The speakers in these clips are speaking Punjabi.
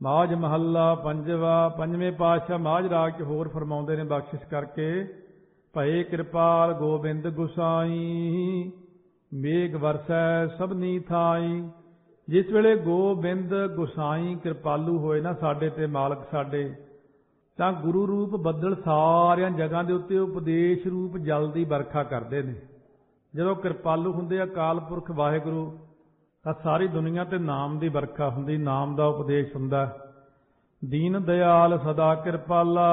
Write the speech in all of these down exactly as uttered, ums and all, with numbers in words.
ਮਾਝ ਮਹੱਲਾ ਪੰਜਵਾ। ਪੰਜਵੇਂ ਪਾਤਸ਼ਾਹ ਮਾਝ ਰਾਗ 'ਚ ਹੋਰ ਫਰਮਾਉਂਦੇ ਨੇ ਬਖਸ਼ਿਸ਼ ਕਰਕੇ, ਭਏ ਕਿਰਪਾਲ ਗੋਬਿੰਦ ਗੁਸਾਈ, ਮੇਘ ਵਰਸੈ ਸਭਨੀ ਥਾਈ। ਜਿਸ ਵੇਲੇ ਗੋਬਿੰਦ ਗੁਸਾਈ ਕਿਰਪਾਲੂ ਹੋਏ ਨਾ ਸਾਡੇ ਤੇ, ਮਾਲਕ ਸਾਡੇ, ਤਾਂ ਗੁਰੂ ਰੂਪ ਬੱਦਲ ਸਾਰਿਆਂ ਜਗ੍ਹਾ ਦੇ ਉੱਤੇ ਉਪਦੇਸ਼ ਰੂਪ ਜਲ ਦੀ ਵਰਖਾ ਕਰਦੇ ਨੇ। ਜਦੋਂ ਕਿਰਪਾਲੂ ਹੁੰਦੇ ਅਕਾਲ ਪੁਰਖ ਵਾਹਿਗੁਰੂ, ਤਾਂ ਸਾਰੀ ਦੁਨੀਆ ਤੇ ਨਾਮ ਦੀ ਵਰਖਾ ਹੁੰਦੀ, ਨਾਮ ਦਾ ਉਪਦੇਸ਼ ਹੁੰਦਾ। ਦੀਨ ਦਿਆਲ ਸਦਾ ਕਿਰਪਾਲਾ,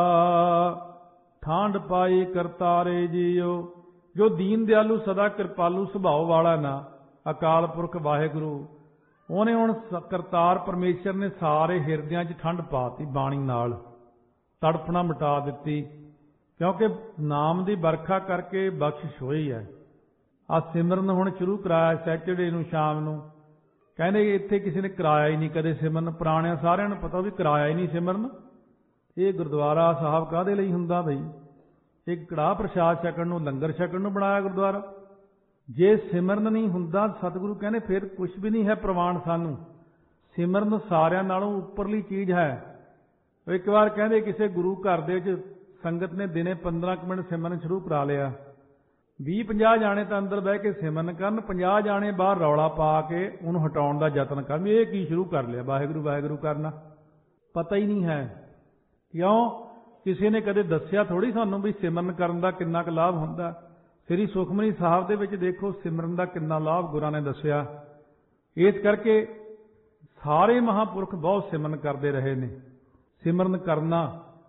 ਠਾਂਡ ਪਾਈ ਕਰਤਾਰੇ ਜੀਓ। ਜੋ ਦੀਨ ਦਿਆਲੂ ਸਦਾ ਕਿਰਪਾਲੂ ਸੁਭਾਅ ਵਾਲਾ ਨਾ ਅਕਾਲ ਪੁਰਖ ਵਾਹਿਗੁਰੂ, ਉਹਨੇ ਹੁਣ ਕਰਤਾਰ ਪਰਮੇਸ਼ਰ ਨੇ ਸਾਰੇ ਹਿਰਦਿਆਂ 'ਚ ਠੰਡ ਪਾਤੀ, ਬਾਣੀ ਨਾਲ ਤੜਫਣਾ ਮਿਟਾ ਦਿੱਤੀ, ਕਿਉਂਕਿ ਨਾਮ ਦੀ ਵਰਖਾ ਕਰਕੇ ਬਖਸ਼ਿਸ਼ ਹੋਈ ਹੈ। ਆ ਸਿਮਰਨ ਹੁਣ ਸ਼ੁਰੂ ਕਰਾਇਆ ਸੈਚਰਡੇ ਨੂੰ ਸ਼ਾਮ ਨੂੰ। ਕਹਿੰਦੇ ਇੱਥੇ ਕਿਸੇ ਨੇ ਕਰਾਇਆ ਹੀ ਨਹੀਂ ਕਦੇ ਸਿਮਰਨ, ਪੁਰਾਣਿਆਂ ਸਾਰਿਆਂ ਨੂੰ ਪਤਾ ਵੀ ਕਰਾਇਆ ਹੀ ਨਹੀਂ ਸਿਮਰਨ। ਇਹ ਗੁਰਦੁਆਰਾ ਸਾਹਿਬ ਕਾਹਦੇ ਲਈ ਹੁੰਦਾ ਬਈ? ਇੱਕ ਕੜਾਹ ਪ੍ਰਸ਼ਾਦ ਛਕਣ ਨੂੰ, ਲੰਗਰ ਛਕਣ ਨੂੰ ਬਣਾਇਆ ਗੁਰਦੁਆਰਾ। ਜੇ ਸਿਮਰਨ ਨਹੀਂ ਹੁੰਦਾ, ਸਤਿਗੁਰੂ ਕਹਿੰਦੇ ਫਿਰ ਕੁਝ ਵੀ ਨਹੀਂ ਹੈ ਪ੍ਰਵਾਨ ਸਾਨੂੰ। ਸਿਮਰਨ ਸਾਰਿਆਂ ਨਾਲੋਂ ਉੱਪਰਲੀ ਚੀਜ਼ ਹੈ। ਇੱਕ ਵਾਰ ਕਹਿੰਦੇ ਕਿਸੇ ਗੁਰੂ ਘਰ ਦੇ ਵਿੱਚ ਸੰਗਤ ਨੇ ਦਿਨੇ ਪੰਦਰਾਂ ਕੁ ਮਿੰਟ ਸਿਮਰਨ ਸ਼ੁਰੂ ਕਰਾ ਲਿਆ। ਵੀਹ ਪੰਜਾਹ ਜਾਣੇ ਤਾਂ ਅੰਦਰ ਬਹਿ ਕੇ ਸਿਮਰਨ ਕਰਨ, ਪੰਜਾਹ ਜਾਣੇ ਬਾਹਰ ਰੌਲਾ ਪਾ ਕੇ ਉਹਨੂੰ ਹਟਾਉਣ ਦਾ ਯਤਨ ਕਰਨ ਵੀ ਇਹ ਕੀ ਸ਼ੁਰੂ ਕਰ ਲਿਆ, ਵਾਹਿਗੁਰੂ ਵਾਹਿਗੁਰੂ ਕਰਨਾ। ਪਤਾ ਹੀ ਨਹੀਂ ਹੈ। ਕਿਉਂ? ਕਿਸੇ ਨੇ ਕਦੇ ਦੱਸਿਆ ਥੋੜ੍ਹੀ ਸਾਨੂੰ ਵੀ ਸਿਮਰਨ ਕਰਨ ਦਾ ਕਿੰਨਾ ਕੁ ਲਾਭ ਹੁੰਦਾ। ਸ੍ਰੀ ਸੁਖਮਨੀ ਸਾਹਿਬ ਦੇ ਵਿੱਚ ਦੇਖੋ ਸਿਮਰਨ ਦਾ ਕਿੰਨਾ ਲਾਭ ਗੁਰਾਂ ਨੇ ਦੱਸਿਆ। ਇਸ ਕਰਕੇ ਸਾਰੇ ਮਹਾਂਪੁਰਖ ਬਹੁਤ ਸਿਮਰਨ ਕਰਦੇ ਰਹੇ ਨੇ। ਸਿਮਰਨ ਕਰਨਾ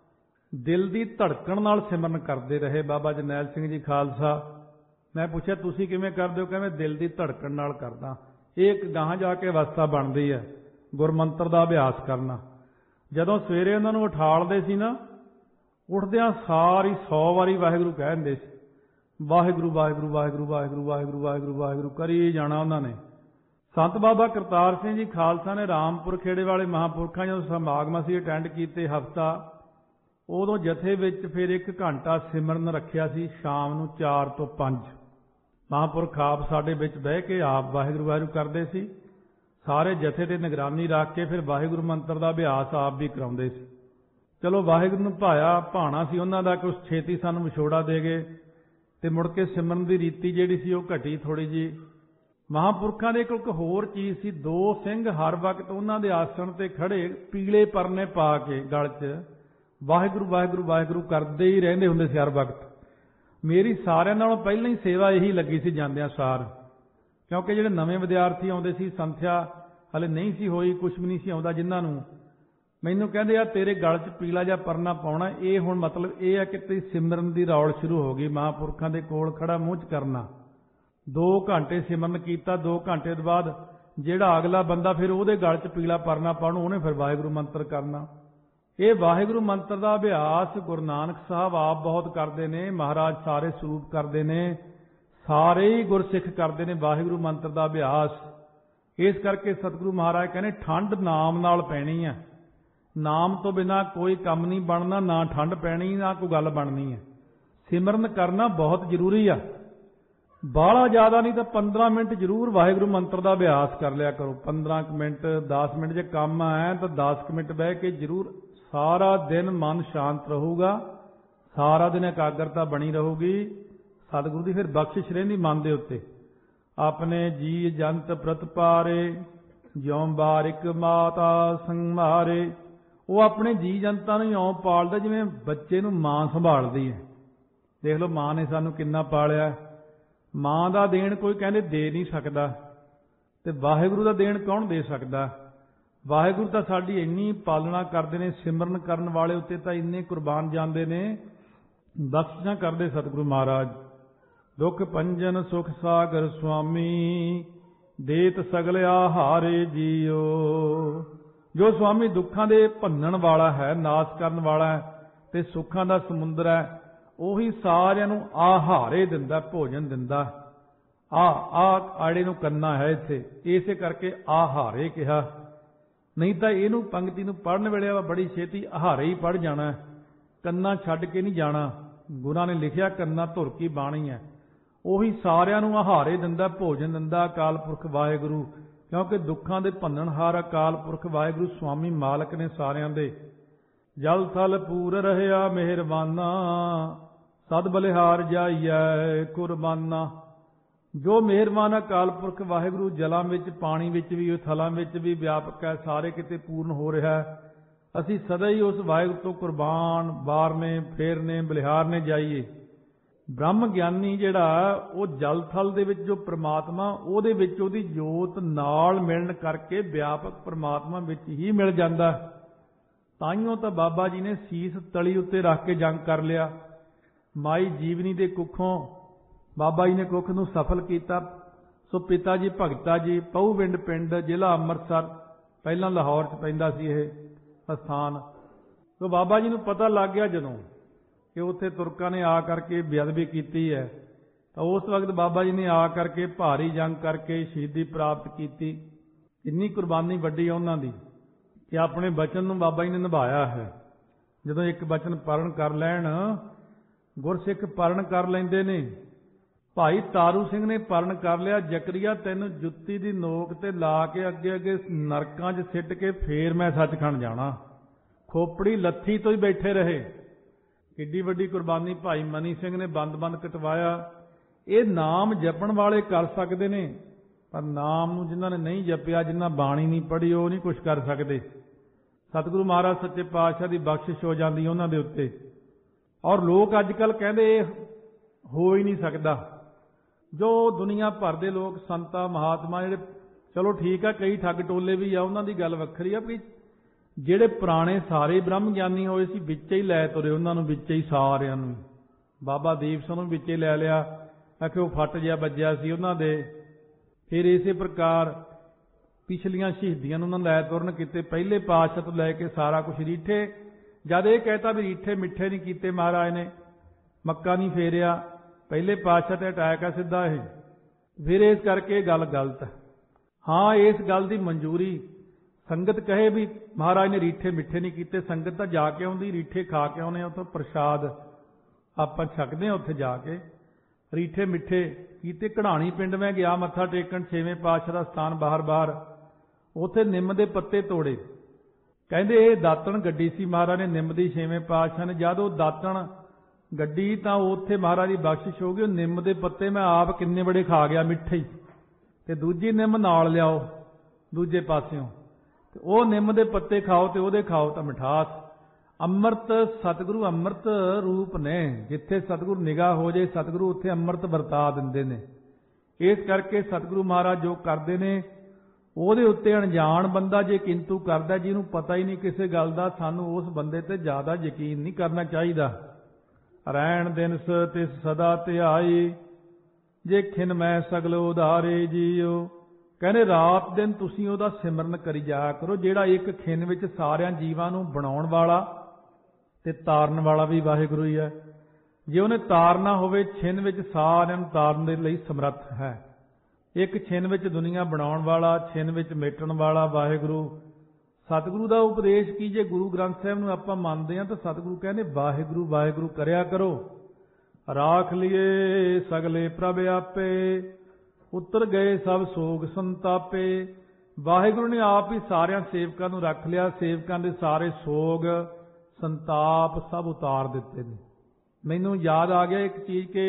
ਦਿਲ ਦੀ ਧੜਕਣ ਨਾਲ ਸਿਮਰਨ ਕਰਦੇ ਰਹੇ। ਬਾਬਾ ਜਰਨੈਲ ਸਿੰਘ ਜੀ ਖਾਲਸਾ, ਮੈਂ ਪੁੱਛਿਆ ਤੁਸੀਂ ਕਿਵੇਂ ਕਰਦੇ ਹੋ? ਕਹਿੰਦੇ ਦਿਲ ਦੀ ਧੜਕਣ ਨਾਲ ਕਰਦਾ। ਇਹ ਇੱਕ ਗਾਹਾਂ ਜਾ ਕੇ ਅਵਸਥਾ ਬਣਦੀ ਹੈ ਗੁਰਮੰਤਰ ਦਾ ਅਭਿਆਸ ਕਰਨਾ। ਜਦੋਂ ਸਵੇਰੇ ਉਹਨਾਂ ਨੂੰ ਉਠਾਲਦੇ ਸੀ ਨਾ, ਉੱਠਦਿਆਂ ਸਾਰੀ ਸੌ ਵਾਰੀ ਵਾਹਿਗੁਰੂ ਕਹਿ ਦਿੰਦੇ ਸੀ। ਵਾਹਿਗੁਰੂ ਵਾਹਿਗੁਰੂ ਵਾਹਿਗੁਰੂ ਵਾਹਿਗੁਰੂ ਵਾਹਿਗੁਰੂ ਵਾਹਿਗੁਰੂ ਵਾਹਿਗੁਰੂ ਕਰੀ ਜਾਣਾ ਉਹਨਾਂ ਨੇ। ਸੰਤ ਬਾਬਾ ਕਰਤਾਰ ਸਿੰਘ ਜੀ ਖਾਲਸਾ ਨੇ ਰਾਮਪੁਰ ਖੇੜੇ ਵਾਲੇ ਮਹਾਂਪੁਰਖਾਂ ਜਦੋਂ ਸਮਾਗਮ ਅਸੀਂ ਅਟੈਂਡ ਕੀਤੇ ਹਫ਼ਤਾ, ਉਦੋਂ ਜਥੇ ਵਿੱਚ ਫਿਰ ਇੱਕ ਘੰਟਾ ਸਿਮਰਨ ਰੱਖਿਆ ਸੀ ਸ਼ਾਮ ਨੂੰ ਚਾਰ ਤੋਂ ਪੰਜ। ਮਹਾਂਪੁਰਖ ਆਪ ਸਾਡੇ ਵਿੱਚ ਬਹਿ ਕੇ ਆਪ ਵਾਹਿਗੁਰੂ ਵਾਹਿਗੁਰੂ ਕਰਦੇ ਸੀ। ਸਾਰੇ ਜਥੇ ਤੇ ਨਿਗਰਾਨੀ ਰੱਖ ਕੇ ਫਿਰ ਵਾਹਿਗੁਰੂ ਮੰਤਰ ਦਾ ਅਭਿਆਸ ਆਪ ਵੀ ਕਰਾਉਂਦੇ ਸੀ। ਚਲੋ ਵਾਹਿਗੁਰੂ ਨੂੰ ਭਾਇਆ ਭਾਣਾ ਸੀ ਉਹਨਾਂ ਦਾ, ਕੁਛ ਛੇਤੀ ਸਾਨੂੰ ਵਿਛੋੜਾ ਦੇ ਗਏ ਤੇ ਮੁੜ ਕੇ ਸਿਮਰਨ ਦੀ ਰੀਤੀ ਜਿਹੜੀ ਸੀ ਉਹ ਘਟੀ ਥੋੜ੍ਹੀ ਜਿਹੀ। ਮਹਾਂਪੁਰਖਾਂ ਦੇ ਇੱਕ ਹੋਰ ਚੀਜ਼ ਸੀ, ਦੋ ਸਿੰਘ ਹਰ ਵਕਤ ਉਹਨਾਂ ਦੇ ਆਸਣ ਤੇ ਖੜੇ ਪੀਲੇ ਪਰਨੇ ਪਾ ਕੇ ਗਲ 'ਚ ਵਾਹਿਗੁਰੂ ਵਾਹਿਗੁਰੂ ਵਾਹਿਗੁਰੂ ਕਰਦੇ ਹੀ ਰਹਿੰਦੇ ਹੁੰਦੇ ਸੀ ਹਰ ਵਕਤ। ਮੇਰੀ ਸਾਰਿਆਂ ਨਾਲੋਂ ਪਹਿਲਾਂ ਹੀ ਸੇਵਾ ਇਹੀ ਲੱਗੀ ਸੀ ਜਾਂਦਿਆਂ ਸਾਰ, ਕਿਉਂਕਿ ਜਿਹੜੇ ਨਵੇਂ ਵਿਦਿਆਰਥੀ ਆਉਂਦੇ ਸੀ, ਸੰਥਿਆ ਹਲੇ ਨਹੀਂ ਸੀ ਹੋਈ, ਕੁਛ ਵੀ ਨਹੀਂ ਸੀ ਆਉਂਦਾ ਜਿਨ੍ਹਾਂ ਨੂੰ, ਮੈਨੂੰ ਕਹਿੰਦੇ ਆ ਤੇਰੇ ਗਲ 'ਚ ਪੀਲਾ ਜਿਹਾ ਪਰਨਾ ਪਾਉਣਾ। ਇਹ ਹੁਣ ਮਤਲਬ ਇਹ ਹੈ ਕਿ ਤੇਰੀ ਸਿਮਰਨ ਦੀ ਰੌਲ ਸ਼ੁਰੂ ਹੋ ਗਈ। ਮਹਾਂਪੁਰਖਾਂ ਦੇ ਕੋਲ ਖੜਾ ਮੂੰਹ 'ਚ ਕਰਨਾ। ਦੋ ਘੰਟੇ ਸਿਮਰਨ ਕੀਤਾ, ਦੋ ਘੰਟੇ ਤੋਂ ਬਾਅਦ ਜਿਹੜਾ ਅਗਲਾ ਬੰਦਾ ਫਿਰ ਉਹਦੇ ਗਲ 'ਚ ਪੀਲਾ ਪਰਨਾ ਪਾਉਣ, ਉਹਨੇ ਫਿਰ ਵਾਹਿਗੁਰੂ ਮੰਤਰ ਕਰਨਾ। ਇਹ ਵਾਹਿਗੁਰੂ ਮੰਤਰ ਦਾ ਅਭਿਆਸ ਗੁਰੂ ਨਾਨਕ ਸਾਹਿਬ ਆਪ ਬਹੁਤ ਕਰਦੇ ਨੇ, ਮਹਾਰਾਜ ਸਾਰੇ ਸਰੂਪ ਕਰਦੇ ਨੇ, ਸਾਰੇ ਹੀ ਗੁਰਸਿੱਖ ਕਰਦੇ ਨੇ ਵਾਹਿਗੁਰੂ ਮੰਤਰ ਦਾ ਅਭਿਆਸ। ਇਸ ਕਰਕੇ ਸਤਿਗੁਰੂ ਮਹਾਰਾਜ ਕਹਿੰਦੇ ਠੰਡ ਨਾਮ ਨਾਲ ਪੈਣੀ ਹੈ। ਨਾਮ ਤੋਂ ਬਿਨਾਂ ਕੋਈ ਕੰਮ ਨਹੀਂ ਬਣਨਾ, ਨਾ ਠੰਡ ਪੈਣੀ ਨਾ ਕੋਈ ਗੱਲ ਬਣਨੀ ਹੈ। ਸਿਮਰਨ ਕਰਨਾ ਬਹੁਤ ਜ਼ਰੂਰੀ ਆ। ਬਾਹਲਾ ਜ਼ਿਆਦਾ ਨਹੀਂ ਤਾਂ ਪੰਦਰਾਂ ਮਿੰਟ ਜ਼ਰੂਰ ਵਾਹਿਗੁਰੂ ਮੰਤਰ ਦਾ ਅਭਿਆਸ ਕਰ ਲਿਆ ਕਰੋ। ਪੰਦਰਾਂ ਕੁ ਮਿੰਟ, ਦਸ ਮਿੰਟ ਜੇ ਕੰਮ ਆਇਆ ਤਾਂ ਦਸ ਕੁ ਮਿੰਟ ਬਹਿ ਕੇ ਜ਼ਰੂਰ। ਸਾਰਾ ਦਿਨ ਮਨ ਸ਼ਾਂਤ ਰਹੂਗਾ, ਸਾਰਾ ਦਿਨ ਇਕਾਗਰਤਾ ਬਣੀ ਰਹੂਗੀ। ਸਤਿਗੁਰੂ ਦੀ ਫਿਰ ਬਖਸ਼ਿਸ਼ ਰਹਿੰਦੀ ਮਨ ਦੇ ਉੱਤੇ। ਆਪਣੇ ਜੀ ਜੰਤ ਪ੍ਰਤਪਾਰੇ, ਜਿਉਂ ਬਾਰਿਕ ਮਾਤਾ ਸੰਭਾਰੇ। ਉਹ ਆਪਣੇ ਜੀ ਜਨਤਾ ਨੂੰ ਇਉਂ ਪਾਲਦਾ ਜਿਵੇਂ ਬੱਚੇ ਨੂੰ ਮਾਂ ਸੰਭਾਲਦੀ ਹੈ। ਦੇਖ ਲਓ ਮਾਂ ਨੇ ਸਾਨੂੰ ਕਿੰਨਾ ਪਾਲਿਆ। ਮਾਂ ਦਾ ਦੇਣ ਕੋਈ ਕਹਿੰਦੇ ਦੇ ਨਹੀਂ ਸਕਦਾ, ਤੇ ਵਾਹਿਗੁਰੂ ਦਾ ਦੇਣ ਕੌਣ ਦੇ ਸਕਦਾ? ਵਾਹਿਗੁਰੂ ਤਾਂ ਸਾਡੀ ਇੰਨੀ ਪਾਲਣਾ ਕਰਦੇ ਨੇ, ਸਿਮਰਨ ਕਰਨ ਵਾਲੇ ਉੱਤੇ ਤਾਂ ਇੰਨੇ ਕੁਰਬਾਨ ਜਾਂਦੇ ਨੇ, ਬਖਸ਼ਿਸ਼ਾਂ ਕਰਦੇ ਸਤਿਗੁਰੂ ਮਹਾਰਾਜ। ਦੁੱਖ ਭੰਜਨ ਸੁਖ ਸਾਗਰ ਸੁਆਮੀ, ਦੇਤ ਸਗਲ ਆਹਾਰੇ ਜੀਓ। ਜੋ ਸੁਆਮੀ ਦੁੱਖਾਂ ਦੇ ਭੰਨਣ ਵਾਲਾ ਹੈ, ਨਾਸ਼ ਕਰਨ ਵਾਲਾ ਹੈ, ਤੇ ਸੁੱਖਾਂ ਦਾ ਸਮੁੰਦਰ ਹੈ, ਉਹੀ ਸਾਰਿਆਂ ਨੂੰ ਆਹਾਰੇ ਦਿੰਦਾ, ਭੋਜਨ ਦਿੰਦਾ। ਆ ਆ ਆੜੇ ਨੂੰ ਕੰਨਾ ਹੈ ਇੱਥੇ, ਇਸੇ ਕਰਕੇ ਆਹਾਰੇ ਕਿਹਾ। ਨਹੀਂ ਤਾਂ ਇਹਨੂੰ ਪੰਕਤੀ ਨੂੰ ਪੜ੍ਹਨ ਵੇਲੇ ਬੜੀ ਛੇਤੀ ਆਹਾਰੇ ਹੀ ਪੜ੍ਹ ਜਾਣਾ, ਕੰਨਾ ਛੱਡ ਕੇ ਨਹੀਂ ਜਾਣਾ। ਗੁਰਾਂ ਨੇ ਲਿਖਿਆ ਕੰਨਾ ਧੁਰ ਕੀ ਬਾਣੀ ਹੈ। ਉਹੀ ਸਾਰਿਆਂ ਨੂੰ ਆਹਾਰੇ ਦਿੰਦਾ, ਭੋਜਨ ਦਿੰਦਾ ਅਕਾਲ ਪੁਰਖ ਵਾਹਿਗੁਰੂ। ਕਿਉਂਕਿ ਦੁੱਖਾਂ ਦੇ ਭੰਨਣਹਾਰ ਅਕਾਲ ਪੁਰਖ ਵਾਹਿਗੁਰੂ ਸੁਆਮੀ ਮਾਲਕ ਨੇ ਸਾਰਿਆਂ ਦੇ। ਜਲ ਥਲ ਪੂਰ ਰਹਿਆ ਮਿਹਰਬਾਨਾ, ਸਦ ਬਲਿਹਾਰ ਜਾਈਐ ਕੁਰਬਾਨਾ। ਜੋ ਮਿਹਰਬਾਨ ਅਕਾਲ ਪੁਰਖ ਵਾਹਿਗੁਰੂ ਜਲਾਂ ਵਿੱਚ, ਪਾਣੀ ਵਿੱਚ ਵੀ, ਥਲਾਂ ਵਿੱਚ ਵੀ ਵਿਆਪਕ ਹੈ, ਸਾਰੇ ਕਿਤੇ ਪੂਰਨ ਹੋ ਰਿਹਾ ਹੈ। ਅਸੀਂ ਸਦਾ ਹੀ ਉਸ ਵਾਹਿਗੁਰੂ ਤੋਂ ਕੁਰਬਾਨ, ਵਾਰਨੇ, ਫੇਰਨੇ, ਬਲਿਹਾਰਨੇ ਜਾਈਏ। ਬ੍ਰਹਮ ਗਿਆਨੀ ਜਿਹੜਾ ਉਹ ਜਲ ਥਲ ਦੇ ਵਿੱਚ ਜੋ ਪ੍ਰਮਾਤਮਾ, ਉਹਦੇ ਵਿੱਚ ਉਹਦੀ ਜੋਤ ਨਾਲ ਮਿਲਣ ਕਰਕੇ ਵਿਆਪਕ ਪ੍ਰਮਾਤਮਾ ਵਿੱਚ ਹੀ ਮਿਲ ਜਾਂਦਾ। ਤਾਈਓਂ ਤਾਂ ਬਾਬਾ ਜੀ ਨੇ ਸੀਸ ਤਲੀ ਉੱਤੇ ਰੱਖ ਕੇ ਜੰਗ ਕਰ ਲਿਆ। ਮਾਈ ਜੀਵਨੀ ਦੇ ਕੁੱਖੋਂ ਬਾਬਾ ਜੀ ਨੇ ਕੁੱਖ ਨੂੰ ਸਫਲ ਕੀਤਾ। ਸੋ ਪਿਤਾ ਜੀ ਭਗਤਾ ਜੀ, ਪਹੂਵਿੰਡ ਪਿੰਡ, ਜ਼ਿਲ੍ਹਾ ਅੰਮ੍ਰਿਤਸਰ, ਪਹਿਲਾਂ ਲਾਹੌਰ 'ਚ ਪੈਂਦਾ ਸੀ ਇਹ ਅਸਥਾਨ। ਸੋ ਬਾਬਾ ਜੀ ਨੂੰ ਪਤਾ ਲੱਗ ਗਿਆ ਜਦੋਂ ਕਿ ਉੱਥੇ ਤੁਰਕਾਂ ਨੇ ਆ ਕਰਕੇ ਬੇਅਦਬੀ ਕੀਤੀ ਹੈ, ਤਾਂ ਉਸ ਵਕਤ ਬਾਬਾ ਜੀ ਨੇ ਆ ਕਰਕੇ ਭਾਰੀ ਜੰਗ ਕਰਕੇ ਸ਼ਹੀਦੀ ਪ੍ਰਾਪਤ ਕੀਤੀ। ਇੰਨੀ ਕੁਰਬਾਨੀ ਵੱਡੀ ਹੈ ਉਹਨਾਂ ਦੀ ਕਿ ਆਪਣੇ ਬਚਨ ਨੂੰ ਬਾਬਾ ਜੀ ਨੇ ਨਿਭਾਇਆ ਹੈ। ਜਦੋਂ ਇੱਕ ਬਚਨ ਪੜ੍ਹਨ ਕਰ ਲੈਣ, ਗੁਰਸਿੱਖ ਪੜ੍ਹਨ ਕਰ ਲੈਂਦੇ ਨੇ। ਭਾਈ ਤਾਰੂ ਸਿੰਘ ਨੇ ਪੜ੍ਹਨ ਕਰ ਲਿਆ, ਜ਼ਕਰੀਆ ਤੈਨੂੰ ਜੁੱਤੀ ਦੀ ਨੋਕ ਤੇ ਲਾ ਕੇ ਅੱਗੇ ਅੱਗੇ ਨਰਕਾਂ 'ਚ ਸਿੱਟ ਕੇ ਫੇਰ ਮੈਂ ਸੱਚਖੰਡ ਜਾਣਾ। ਖੋਪੜੀ ਲੱਥੀ ਤੋਂ ਹੀ ਬੈਠੇ ਰਹੇ। ਕਿੱਡੀ ਵੱਡੀ ਕੁਰਬਾਨੀ ਭਾਈ ਮਨੀ ਸਿੰਘ ਨੇ ਬੰਦ-ਬੰਦ ਕਟਵਾਇਆ। ਇਹ ਨਾਮ ਜਪਣ ਵਾਲੇ ਕਰ ਸਕਦੇ ਨੇ, ਪਰ ਨਾਮ ਨੂੰ ਜਿਨ੍ਹਾਂ ਨੇ ਨਹੀਂ ਜਪਿਆ, ਜਿਨ੍ਹਾਂ ਬਾਣੀ ਨਹੀਂ ਪੜ੍ਹੀ, ਉਹ ਨਹੀਂ ਕੁਛ ਕਰ ਸਕਦੇ। ਸਤਿਗੁਰੂ ਮਹਾਰਾਜ ਸੱਚੇ ਪਾਤਸ਼ਾਹ ਦੀ ਬਖਸ਼ਿਸ਼ ਹੋ ਜਾਂਦੀ ਉਹਨਾਂ ਦੇ ਉੱਤੇ। ਔਰ ਲੋਕ ਅੱਜ ਕੱਲ੍ਹ ਕਹਿੰਦੇ ਇਹ ਹੋ ਹੀ ਨਹੀਂ ਸਕਦਾ। ਜੋ ਦੁਨੀਆ ਭਰ ਦੇ ਲੋਕ, ਸੰਤਾਂ ਮਹਾਤਮਾ ਜਿਹੜੇ, ਚਲੋ ਠੀਕ ਆ, ਕਈ ਠੱਗ ਟੋਲੇ ਵੀ ਆ, ਉਹਨਾਂ ਦੀ ਗੱਲ ਵੱਖਰੀ ਆ, ਵੀ ਜਿਹੜੇ ਪੁਰਾਣੇ ਸਾਰੇ ਬ੍ਰਹਮ ਗਿਆਨੀ ਹੋਏ ਸੀ ਵਿੱਚ ਹੀ ਲੈ ਤੁਰੇ ਉਹਨਾਂ ਨੂੰ, ਵਿੱਚ ਹੀ ਸਾਰਿਆਂ ਨੂੰ। ਬਾਬਾ ਦੀਪ ਸਿੰਘ ਨੂੰ ਵਿੱਚ ਹੀ ਲੈ ਲਿਆ, ਆਖੇ ਉਹ ਫੱਟ ਜਿਹਾ ਵੱਜਿਆ ਸੀ ਉਹਨਾਂ ਦੇ। ਫਿਰ ਇਸੇ ਪ੍ਰਕਾਰ ਪਿਛਲੀਆਂ ਸ਼ਹੀਦੀਆਂ ਨੂੰ ਉਹਨਾਂ ਲੈ ਤੁਰਨ ਕੀਤੇ। ਪਹਿਲੇ ਪਾਤਸ਼ਾਹ ਤੋਂ ਲੈ ਕੇ ਸਾਰਾ ਕੁਛ ਰੀਠੇ, ਜਦ ਇਹ ਕਹਿਤਾ ਵੀ ਰੀਠੇ ਮਿੱਠੇ ਨਹੀਂ ਕੀਤੇ ਮਹਾਰਾਜ ਨੇ, ਮੱਕਾ ਨਹੀਂ ਫੇਰਿਆ, ਪਹਿਲੇ ਪਾਤਸ਼ਾਹ ਤੇ ਅਟੈਕ ਆ ਸਿੱਧਾ ਇਹ। ਫਿਰ ਇਸ ਕਰਕੇ ਇਹ ਗੱਲ ਗਲਤ ਹੈ। ਹਾਂ, ਇਸ ਗੱਲ ਦੀ ਮਨਜ਼ੂਰੀ, ਸੰਗਤ ਕਹੇ ਵੀ ਮਹਾਰਾਜ ਨੇ ਰੀਠੇ ਮਿੱਠੇ ਨਹੀਂ ਕੀਤੇ, ਸੰਗਤ ਤਾਂ ਜਾ ਕੇ ਆਉਂਦੀ, ਰੀਠੇ ਖਾ ਕੇ ਆਉਂਦੇ, ਉੱਥੋਂ ਪ੍ਰਸ਼ਾਦ ਆਪਾਂ ਛਕਦੇ ਹਾਂ ਉੱਥੇ ਜਾ ਕੇ। ਰੀਠੇ ਮਿੱਠੇ ਕੀਤੇ। ਘੜਾਣੀ ਪਿੰਡ ਮੈਂ ਗਿਆ ਮੱਥਾ ਟੇਕਣ, ਛੇਵੇਂ ਪਾਤਸ਼ਾਹ ਦਾ ਸਥਾਨ ਬਾਹਰ-ਬਾਹਰ, ਉੱਥੇ ਨਿੰਮ ਦੇ ਪੱਤੇ ਤੋੜੇ। ਕਹਿੰਦੇ ਇਹ ਦਾਤਣ ਗੱਡੀ ਸੀ ਮਹਾਰਾਜ ਨੇ ਨਿੰਮ ਦੀ, ਛੇਵੇਂ ਪਾਤਸ਼ਾਹ ਨੇ। ਜਦ ਉਹ ਦਾਤਣ ਗੱਡੀ ਤਾਂ ਉੱਥੇ ਮਹਾਰਾਜ ਦੀ ਬਖਸ਼ਿਸ਼ ਹੋ ਗਈ। ਉਹ ਨਿੰਮ ਦੇ ਪੱਤੇ ਮੈਂ ਆਪ ਕਿੰਨੇ ਬੜੇ ਖਾ ਗਿਆ, ਮਿੱਠੇ ਹੀ। ਤੇ ਦੂਜੀ ਨਿੰਮ ਨਾਲ ਲਿਆਓ ਦੂਜੇ ਪਾਸਿਓਂ, ਤੇ ਉਹ ਨਿੰਮ ਦੇ ਪੱਤੇ ਖਾਓ ਤੇ ਉਹਦੇ ਖਾਓ ਤਾਂ ਮਿਠਾਸ। ਅੰਮ੍ਰਿਤ ਸਤਿਗੁਰੂ ਅੰਮ੍ਰਿਤ ਰੂਪ ਨੇ। ਜਿੱਥੇ ਸਤਿਗੁਰੂ ਨਿਗਾਹ ਹੋ ਜੇ, ਸਤਿਗੁਰੂ ਉੱਥੇ ਅੰਮ੍ਰਿਤ ਵਰਤਾ ਦਿੰਦੇ ਨੇ। ਇਸ ਕਰਕੇ ਸਤਿਗੁਰੂ ਮਹਾਰਾਜ ਜੋ ਕਰਦੇ ਨੇ, ਉਹਦੇ ਉੱਤੇ ਅਣਜਾਣ ਬੰਦਾ ਜੇ ਕਿੰਤੂ ਕਰਦਾ, ਜਿਹਨੂੰ ਪਤਾ ਹੀ ਨਹੀਂ ਕਿਸੇ ਗੱਲ ਦਾ, ਸਾਨੂੰ ਉਸ ਬੰਦੇ ਤੇ ਜ਼ਿਆਦਾ ਯਕੀਨ ਨਹੀਂ ਕਰਨਾ ਚਾਹੀਦਾ। ਰਹਿਣ ਦਿਨਸ ਤਿਸ ਸਦਾ ਧਿਆਈ, ਜੇ ਖਿਨ ਮੈਂ ਸਗਲ ਉਧਾਰੇ ਜੀਓ। ਕਹਿੰਦੇ ਰਾਤ ਦਿਨ ਤੁਸੀਂ ਉਹਦਾ ਸਿਮਰਨ ਕਰੀ ਜਾਇਆ ਕਰੋ, ਜਿਹੜਾ ਇੱਕ ਖਿਨ ਵਿੱਚ ਸਾਰਿਆਂ ਜੀਵਾਂ ਨੂੰ ਬਣਾਉਣ ਵਾਲਾ ਤੇ ਤਾਰਨ ਵਾਲਾ ਵੀ ਵਾਹਿਗੁਰੂ ਹੀ ਹੈ। ਜੇ ਉਹਨੇ ਤਾਰਨਾ ਹੋਵੇ, ਛਿਨ ਵਿੱਚ ਸਾਰਿਆਂ ਨੂੰ ਤਾਰਨ ਦੇ ਲਈ ਸਮਰੱਥ ਹੈ। ਇੱਕ ਛਿਨ ਵਿੱਚ ਦੁਨੀਆ ਬਣਾਉਣ ਵਾਲਾ, ਛਿਨ ਵਿੱਚ ਮੇਟਣ ਵਾਲਾ ਵਾਹਿਗੁਰੂ। ਸਤਿਗੁਰੂ ਦਾ ਉਪਦੇਸ਼ ਕੀ, ਜੇ ਗੁਰੂ ਗ੍ਰੰਥ ਸਾਹਿਬ ਨੂੰ ਆਪਾਂ ਮੰਨਦੇ ਹਾਂ ਤਾਂ ਸਤਿਗੁਰੂ ਕਹਿੰਦੇ ਵਾਹਿਗੁਰੂ ਵਾਹਿਗੁਰੂ ਕਰਿਆ ਕਰੋ। ਰਾਖ ਲਿਏ ਸਗਲੇ ਪ੍ਰਭ ਆਪੇ, ਉੱਤਰ ਗਏ ਸਭ ਸੋਗ ਸੰਤਾਪੇ। ਵਾਹਿਗੁਰੂ ਨੇ ਆਪ ਹੀ ਸਾਰਿਆਂ ਸੇਵਕਾਂ ਨੂੰ ਰੱਖ ਲਿਆ। ਸੇਵਕਾਂ ਦੇ ਸਾਰੇ ਸੋਗ ਸੰਤਾਪ ਸਭ ਉਤਾਰ ਦਿੱਤੇ ਨੇ। ਮੈਨੂੰ ਯਾਦ ਆ ਗਿਆ ਇੱਕ ਚੀਜ਼ ਕਿ